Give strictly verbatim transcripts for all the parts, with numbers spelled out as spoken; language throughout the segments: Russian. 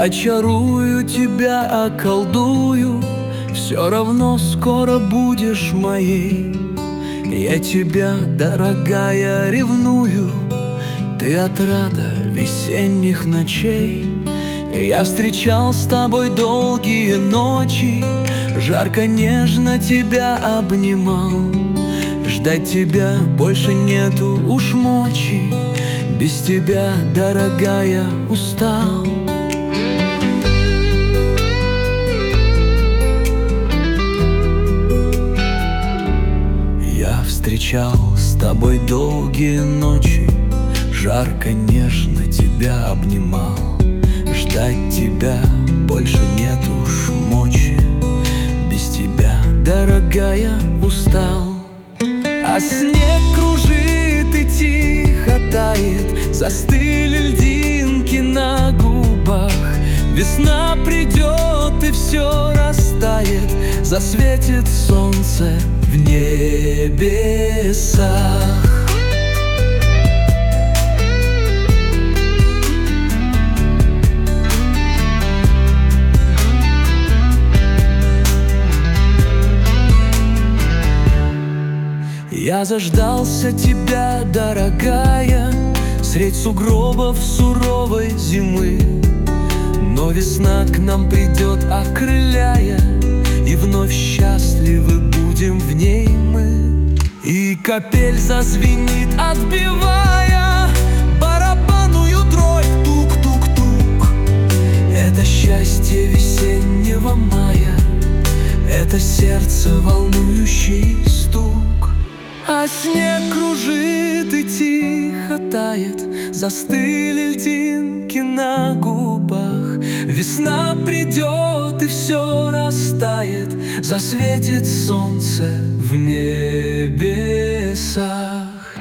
очарую тебя, околдую, все равно скоро будешь моей. Я тебя, дорогая, ревную, ты отрада весенних ночей. Я встречал с тобой долгие ночи, жарко, нежно тебя обнимал. Ждать тебя больше нету уж мочи, без тебя, дорогая, устал. Я встречал с тобой долгие ночи, жарко, нежно тебя обнимал. Ждать тебя больше нет уж мочи, без тебя, дорогая, устал. А снег кружит и тихо тает, застыли льдинки на губах. Весна придет и все растает, засветит солнце в небесах. Я заждался тебя, дорогая, средь сугробов суровой зимы. Но весна к нам придет, окрыляя, и вновь счастливы будем в ней мы. И капель зазвенит, отбивая барабанную дробь, тук-тук-тук. Это счастье весеннего мая, это сердце волнующий стук. А снег кружит и тихо тает, застыли льдинки на губах. Весна придет и все растает, засветит солнце в небесах.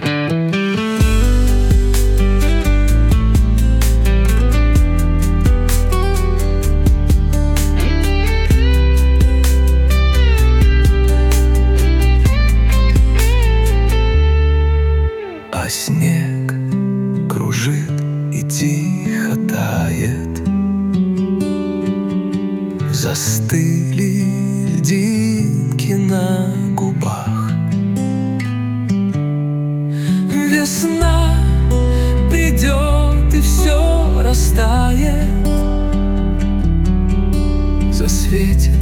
А снег кружит и тихо тает, застыли льдинки на губах. Весна придет и все растает, засветит